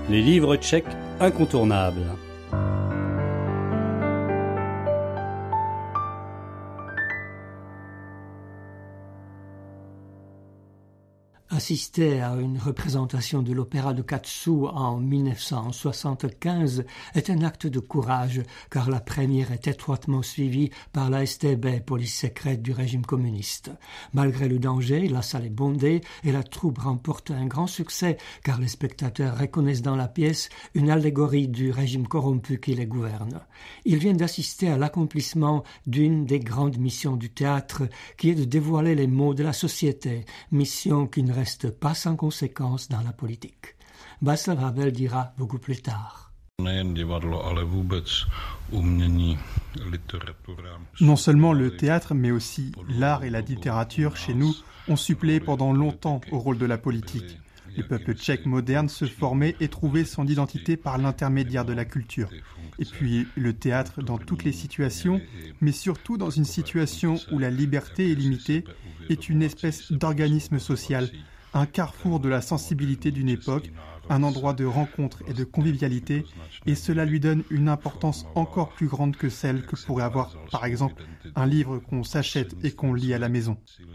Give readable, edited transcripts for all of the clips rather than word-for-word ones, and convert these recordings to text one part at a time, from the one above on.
Les livres tchèques incontournables. Assister à une représentation de l'opéra de Katsu en 1975 est un acte de courage, car la première est étroitement suivie par la STB, police secrète du régime communiste. Malgré le danger, la salle est bondée et la troupe remporte un grand succès, car les spectateurs reconnaissent dans la pièce une allégorie du régime corrompu qui les gouverne. Ils viennent d'assister à l'accomplissement d'une des grandes missions du théâtre, qui est de dévoiler les maux de la société, mission qui ne reste pas sans conséquences dans la politique. Václav Havel dira beaucoup plus tard. Non seulement le théâtre, mais aussi l'art et la littérature chez nous ont suppléé pendant longtemps au rôle de la politique. Le peuple tchèque moderne se formait et trouvait son identité par l'intermédiaire de la culture. Et puis le théâtre dans toutes les situations, mais surtout dans une situation où la liberté est limitée, est une espèce d'organisme social, un carrefour de la sensibilité d'une époque, un endroit de rencontre et de convivialité, et cela lui donne une importance encore plus grande que celle que pourrait avoir, par exemple, un livre qu'on s'achète et qu'on lit à la maison.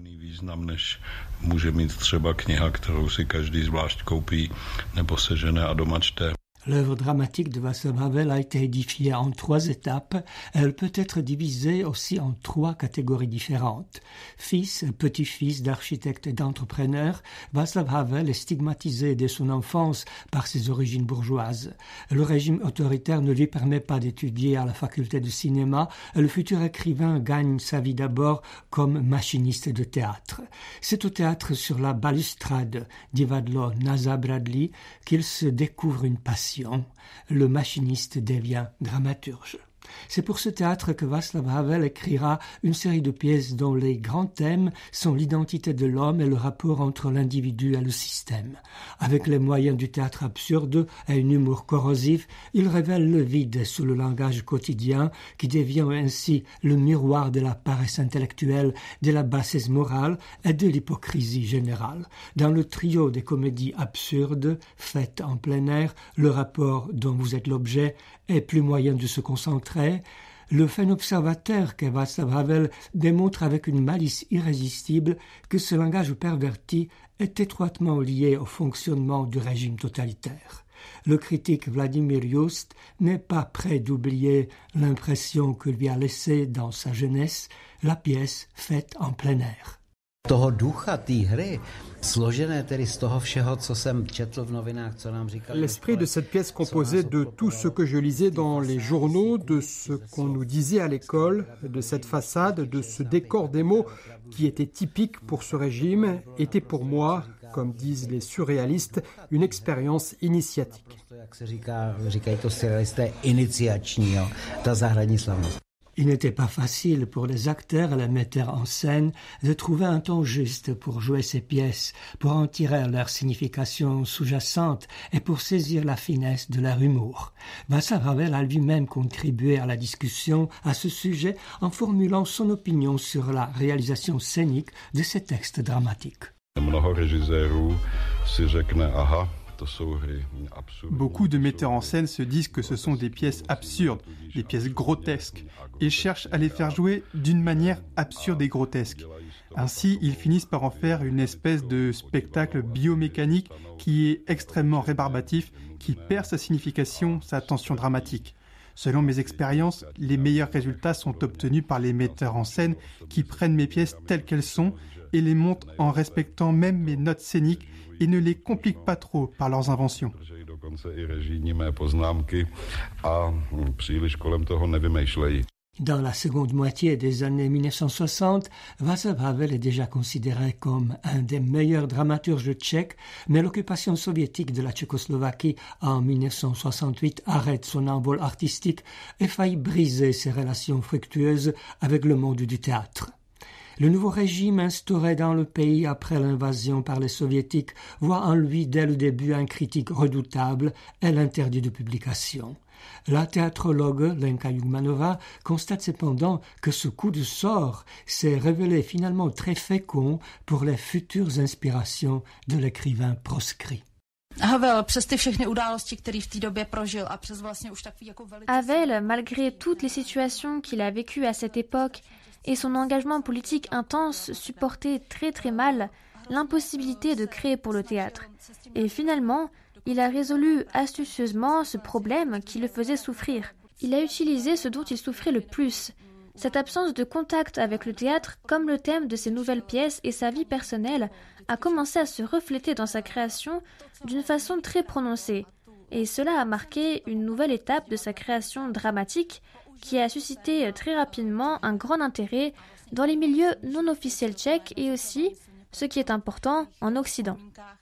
L'œuvre dramatique de Václav Havel a été édifiée en 3 étapes. Elle peut être divisée aussi en 3 catégories différentes. Fils et petit-fils d'architectes et d'entrepreneurs, Václav Havel est stigmatisé dès son enfance par ses origines bourgeoises. Le régime autoritaire ne lui permet pas d'étudier à la faculté de cinéma et le futur écrivain gagne sa vie d'abord comme machiniste de théâtre. C'est au théâtre sur la balustrade d'Ivadlo Nazabradli qu'il se découvre une passion. Le machiniste devient dramaturge. C'est pour ce théâtre que Václav Havel écrira une série de pièces dont les grands thèmes sont l'identité de l'homme et le rapport entre l'individu et le système. Avec les moyens du théâtre absurde et un humour corrosif, il révèle le vide sous le langage quotidien qui devient ainsi le miroir de la paresse intellectuelle, de la bassesse morale et de l'hypocrisie générale. Dans le trio des comédies absurdes, faites en plein air, le rapport dont vous êtes l'objet est plus moyen de se concentrer. Le fin observateur qu'est Václav Havel démontre avec une malice irrésistible que ce langage perverti est étroitement lié au fonctionnement du régime totalitaire. Le critique Vladimir Just n'est pas prêt d'oublier l'impression que lui a laissée dans sa jeunesse la pièce faite en plein air. Toho ducha té hry, složené tedy z toho všeho, co jsem četl v novinách, co nám říkali. L'esprit de cette pièce composé de tout ce que je lisais dans les journaux, de ce qu'on nous disait à l'école, de cette façade, de ce décor des mots qui était typique pour ce régime, était pour moi, comme disent les surréalistes, une expérience initiatique. Jak se říkají to surrealisté, iniciační, ta záhradní slavnost. Il n'était pas facile pour les acteurs et les metteurs en scène de trouver un ton juste pour jouer ces pièces, pour en tirer leur signification sous-jacente et pour saisir la finesse de leur humour. Václav Havel a lui-même contribué à la discussion à ce sujet en formulant son opinion sur la réalisation scénique de ces textes dramatiques. Beaucoup de metteurs en scène se disent que ce sont des pièces absurdes, des pièces grotesques, et cherchent à les faire jouer d'une manière absurde et grotesque. Ainsi, ils finissent par en faire une espèce de spectacle biomécanique qui est extrêmement rébarbatif, qui perd sa signification, sa tension dramatique. Selon mes expériences, les meilleurs résultats sont obtenus par les metteurs en scène qui prennent mes pièces telles qu'elles sont et les montent en respectant même mes notes scéniques et ne les compliquent pas trop par leurs inventions. Dans la seconde moitié des années 1960, Václav Havel est déjà considéré comme un des meilleurs dramaturges tchèques, mais l'occupation soviétique de la Tchécoslovaquie en 1968 arrête son envol artistique et faillit briser ses relations fructueuses avec le monde du théâtre. Le nouveau régime instauré dans le pays après l'invasion par les soviétiques voit en lui dès le début un critique redoutable et l'interdit de publication. La théâtrologue Lenka Jugmanova constate cependant que ce coup de sort s'est révélé finalement très fécond pour les futures inspirations de l'écrivain proscrit. Havel, malgré toutes les situations qu'il a vécues à cette époque et son engagement politique intense, supportait très très mal l'impossibilité de créer pour le théâtre. Et finalement, il a résolu astucieusement ce problème qui le faisait souffrir. Il a utilisé ce dont il souffrait le plus, cette absence de contact avec le théâtre comme le thème de ses nouvelles pièces, et sa vie personnelle a commencé à se refléter dans sa création d'une façon très prononcée. Et cela a marqué une nouvelle étape de sa création dramatique qui a suscité très rapidement un grand intérêt dans les milieux non officiels tchèques et aussi, ce qui est important, en Occident.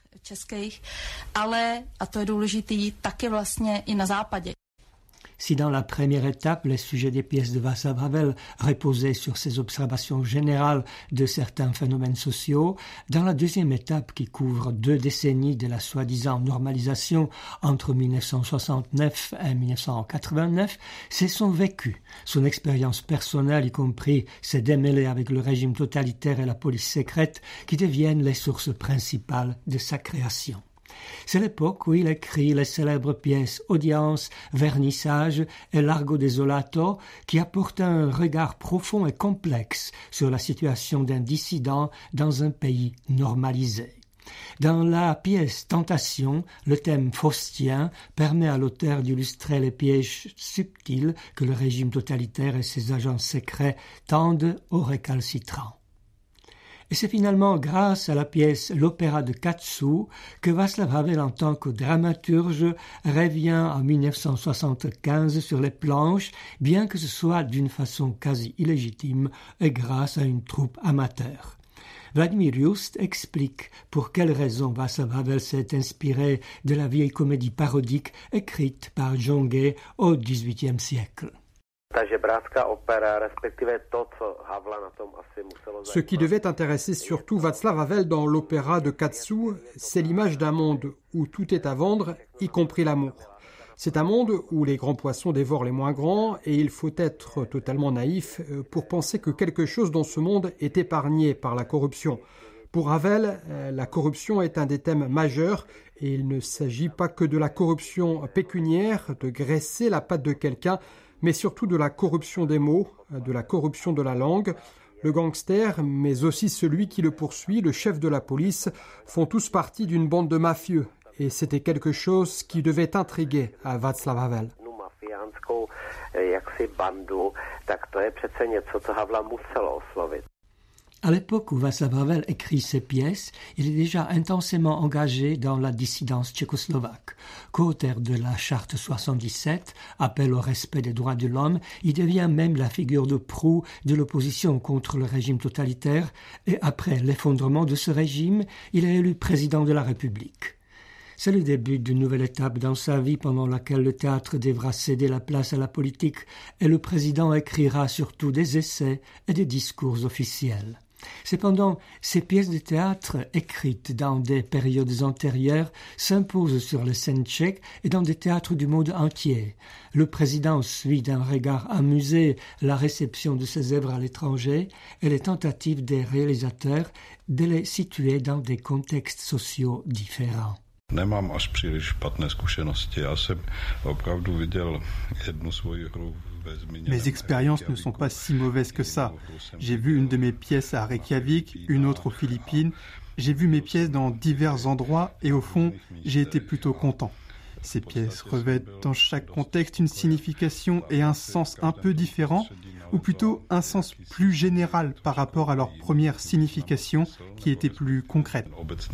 Si dans la première étape, les sujets des pièces de Václav Havel reposaient sur ses observations générales de certains phénomènes sociaux, dans la deuxième étape qui couvre 2 décennies de la soi-disant normalisation entre 1969 et 1989, c'est son vécu, son expérience personnelle, y compris ses démêlés avec le régime totalitaire et la police secrète, qui deviennent les sources principales de sa création. C'est l'époque où il écrit les célèbres pièces Audience, Vernissage et Largo Desolato qui apportent un regard profond et complexe sur la situation d'un dissident dans un pays normalisé. Dans la pièce Tentation, le thème faustien permet à l'auteur d'illustrer les pièges subtils que le régime totalitaire et ses agents secrets tendent aux récalcitrants. Et c'est finalement grâce à la pièce L'Opéra de Katsu que Václav Havel, en tant que dramaturge, revient en 1975 sur les planches, bien que ce soit d'une façon quasi illégitime et grâce à une troupe amateur. Vladimir Just explique pour quelles raisons Václav Havel s'est inspiré de la vieille comédie parodique écrite par John Gay au XVIIIe siècle. Ce qui devait intéresser surtout Václav Havel dans l'opéra de Katsu, c'est l'image d'un monde où tout est à vendre, y compris l'amour. C'est un monde où les grands poissons dévorent les moins grands et il faut être totalement naïf pour penser que quelque chose dans ce monde est épargné par la corruption. Pour Havel, la corruption est un des thèmes majeurs et il ne s'agit pas que de la corruption pécuniaire, de graisser la patte de quelqu'un, mais surtout de la corruption des mots, de la corruption de la langue. Le gangster, mais aussi celui qui le poursuit, le chef de la police, font tous partie d'une bande de mafieux. Et c'était quelque chose qui devait intriguer à Václav Havel. À l'époque où Václav Havel écrit ses pièces, il est déjà intensément engagé dans la dissidence tchécoslovaque. Co-auteur de la Charte 77, appel au respect des droits de l'homme, il devient même la figure de proue de l'opposition contre le régime totalitaire et après l'effondrement de ce régime, il est élu président de la République. C'est le début d'une nouvelle étape dans sa vie pendant laquelle le théâtre devra céder la place à la politique et le président écrira surtout des essais et des discours officiels. Cependant, ces pièces de théâtre écrites dans des périodes antérieures s'imposent sur les scènes tchèques et dans des théâtres du monde entier. Le président suit d'un regard amusé la réception de ces œuvres à l'étranger et les tentatives des réalisateurs de les situer dans des contextes sociaux différents. Nemám až příliš špatné zkušenosti. Já jsem opravdu viděl jednu svoji hru. Mes expériences ne sont pas si mauvaises que ça. J'ai vu une de mes pièces à Reykjavik, une autre aux Philippines. J'ai vu mes pièces dans divers endroits et au fond, j'ai été plutôt content. Ces pièces revêtent dans chaque contexte une signification et un sens un peu différent, ou plutôt un sens plus général par rapport à leur première signification qui était plus concrète.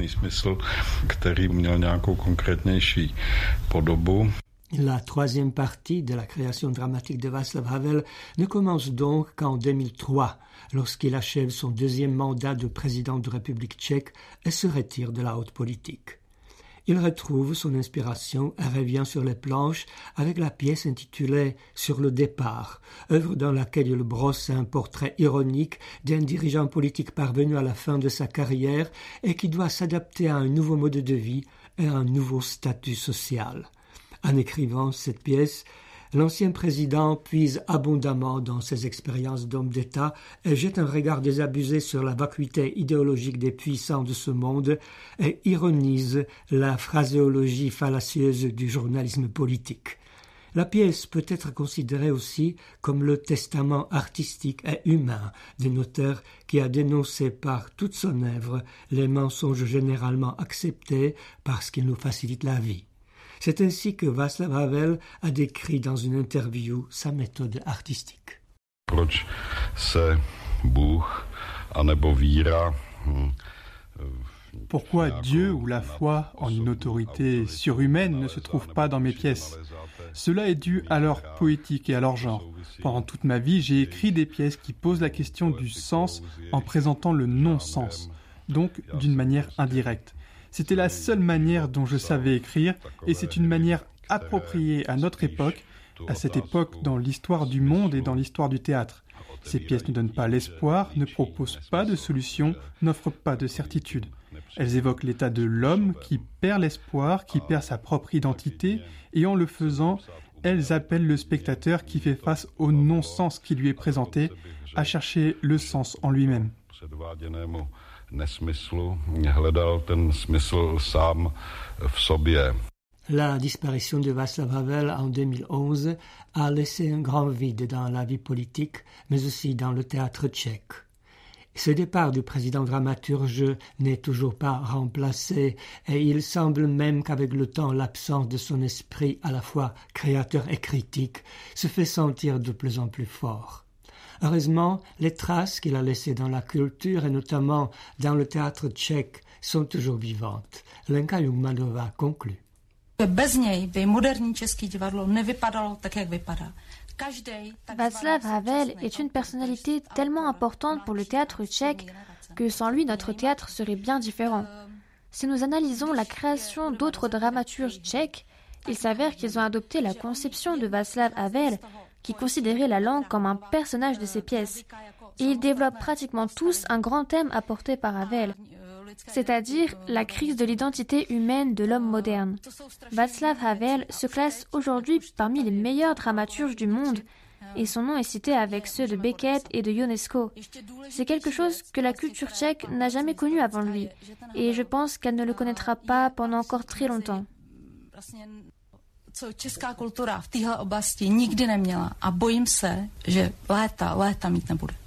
La troisième partie de la création dramatique de Václav Havel ne commence donc qu'en 2003, lorsqu'il achève son deuxième mandat de président de République tchèque et se retire de la haute politique. Il retrouve son inspiration et revient sur les planches avec la pièce intitulée « Sur le départ », œuvre dans laquelle il brosse un portrait ironique d'un dirigeant politique parvenu à la fin de sa carrière et qui doit s'adapter à un nouveau mode de vie et à un nouveau statut social. En écrivant cette pièce, L'ancien président puise abondamment dans ses expériences d'homme d'État et jette un regard désabusé sur la vacuité idéologique des puissants de ce monde et ironise la phraséologie fallacieuse du journalisme politique. La pièce peut être considérée aussi comme le testament artistique et humain d'un auteur qui a dénoncé par toute son œuvre les mensonges généralement acceptés parce qu'ils nous facilitent la vie. C'est ainsi que Václav Havel a décrit dans une interview sa méthode artistique. Proč se Bůh anebo víra Pourquoi Dieu ou la foi en une autorité surhumaine ne se trouve pas dans mes pièces? Cela est dû à leur poétique et à leur genre. Pendant toute ma vie, j'ai écrit des pièces qui posent la question du sens en présentant le non-sens, donc d'une manière indirecte. C'était la seule manière dont je savais écrire et c'est une manière appropriée à notre époque, à cette époque dans l'histoire du monde et dans l'histoire du théâtre. Ces pièces ne donnent pas l'espoir, ne proposent pas de solution, n'offrent pas de certitude. Elles évoquent l'état de l'homme qui perd l'espoir, qui perd sa propre identité, et en le faisant, elles appellent le spectateur qui fait face au non-sens qui lui est présenté, à chercher le sens en lui-même. La disparition de Václav Havel en 2011 a laissé un grand vide dans la vie politique, mais aussi dans le théâtre tchèque. Ce départ du président dramaturge n'est toujours pas remplacé et il semble même qu'avec le temps, l'absence de son esprit à la fois créateur et critique se fait sentir de plus en plus fort. Heureusement, les traces qu'il a laissées dans la culture et notamment dans le théâtre tchèque sont toujours vivantes. Lenka Jungmanová conclut. Bez něj by moderní české divadlo nevypadalo tak, jak vypadá. Václav Havel est une personnalité tellement importante pour le théâtre tchèque que sans lui, notre théâtre serait bien différent. Si nous analysons la création d'autres dramaturges tchèques, il s'avère qu'ils ont adopté la conception de Václav Havel, qui considérait la langue comme un personnage de ses pièces. Et ils développent pratiquement tous un grand thème apporté par Havel, c'est-à-dire la crise de l'identité humaine de l'homme moderne. Václav Havel se classe aujourd'hui parmi les meilleurs dramaturges du monde et son nom est cité avec ceux de Beckett et de Ionesco. C'est quelque chose que la culture tchèque n'a jamais connu avant lui et je pense qu'elle ne le connaîtra pas pendant encore très longtemps. Co česká kultura v téhle oblasti nikdy neměla a bojím se, že léta mít nebude.